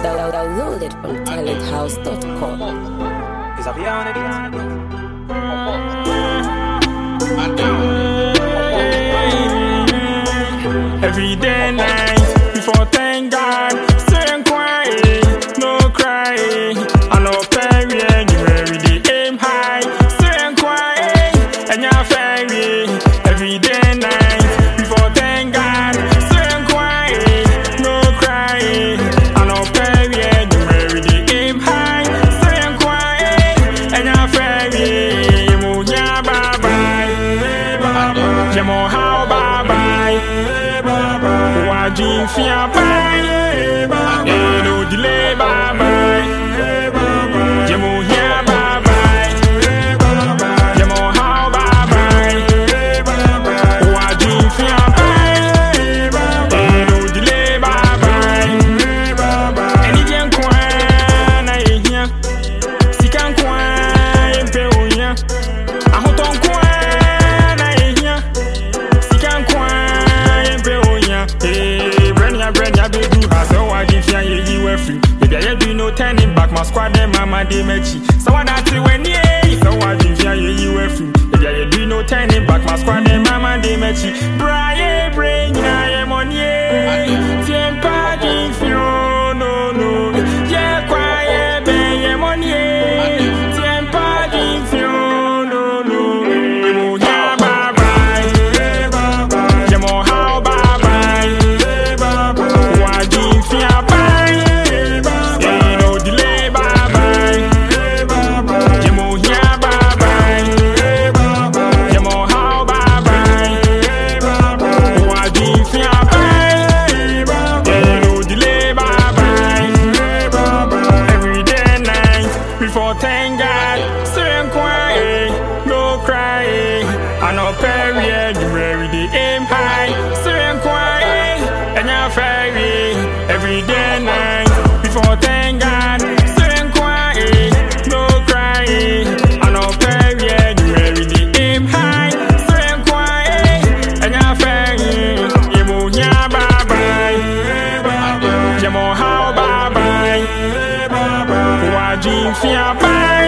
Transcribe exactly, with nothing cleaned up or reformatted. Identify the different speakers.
Speaker 1: Download it from talent house dot com.
Speaker 2: Is that beyond it?
Speaker 3: Every day night before thank God, saying quiet, no crying. I know perry anywhere we dey aim high, saying quiet and you're fairy. Every day night before thank God, saying quiet, no crying. I know perry anywhere we dey aim high, saying quiet and you're fairy. Mo nya bye bye, yeah mo how bye bye. Wajin fia bye, eh no delay bye bye. Jemo here bye bye, jemo how bye bye. Wajin fia bye, eh no delay bye bye. Any jen kwa na ehia, sikan kwa empe onya. Ahoton kwa na ehia, sikan kwa empe onya. Hey, Brenya, Brenya, baby, I saw what if you were free. Baby, I do no turning back, my squad, them, mama, they met you. So what I do when you so what if you were free. Baby, I do no turning back, my squad, them, mama, they met you. Brian, Brenya, I'm on ye. Tempa, if you no, no. Yeah, quiet, baby, I'm on ye. Tempa, if you no, no. Yeah, bye bye. Yeah, more how bye bye. Wajin fia bye, eh no delay bye bye. Jemo here bye bye, jemo how bye bye. Wajin fia bye, eh no delay bye bye. Every day night before thank God, saying quiet, no crying. I know perry anywhere we dey aim high, saying quiet and you're fairy. Every day night before thank God, saying quiet, no crying. I know perry anywhere we dey aim high, saying quiet and you're fairy. Yemo here bye bye, yemo how bye bye. Wajin fia bye.